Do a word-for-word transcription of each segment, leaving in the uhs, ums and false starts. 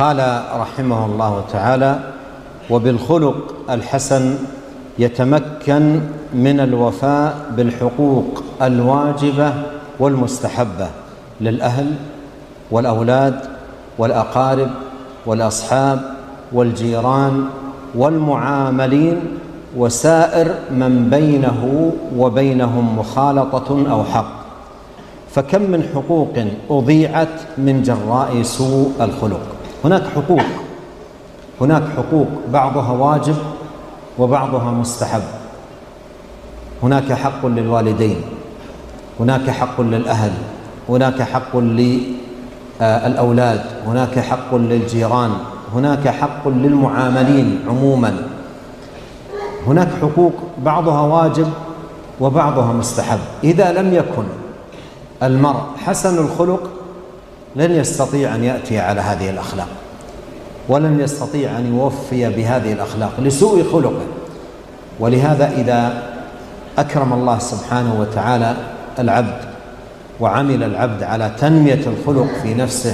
قال رحمه الله تعالى: وبالخلق الحسن يتمكن من الوفاء بالحقوق الواجبة والمستحبة للأهل والأولاد والأقارب والأصحاب والجيران والمعاملين وسائر من بينه وبينهم مخالطة أو حق. فكم من حقوق أضيعت من جراء سوء الخلق. هناك حقوق هناك حقوق بعضها واجب وبعضها مستحب. هناك حق للوالدين، هناك حق للأهل، هناك حق للأولاد، هناك حق للجيران، هناك حق للمعاملين عموما. هناك حقوق بعضها واجب وبعضها مستحب. إذا لم يكن المرء حسن الخلق لن يستطيع أن يأتي على هذه الأخلاق، ولن يستطيع أن يوفي بهذه الأخلاق لسوء خلقه. ولهذا إذا أكرم الله سبحانه وتعالى العبد وعمل العبد على تنمية الخلق في نفسه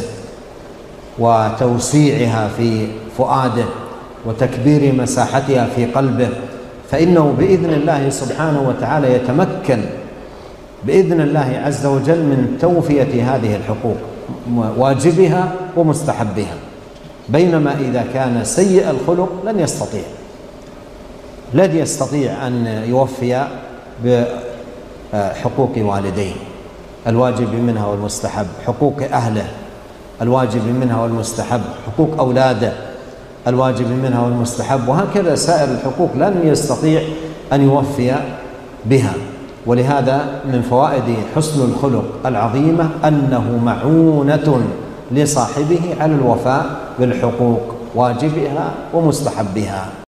وتوسيعها في فؤاده وتكبير مساحتها في قلبه، فإنه بإذن الله سبحانه وتعالى يتمكن بإذن الله عز وجل من توفية هذه الحقوق، واجبها ومستحبها. بينما إذا كان سيء الخلق لن يستطيع لن يستطيع أن يوفي بحقوق والديه الواجب منها والمستحب، حقوق أهله الواجب منها والمستحب، حقوق أولاده الواجب منها والمستحب، وهكذا سائر الحقوق لن يستطيع أن يوفي بها. ولهذا من فوائد حسن الخلق العظيمة أنه معونة لصاحبه على الوفاء بالحقوق واجبها ومستحبها.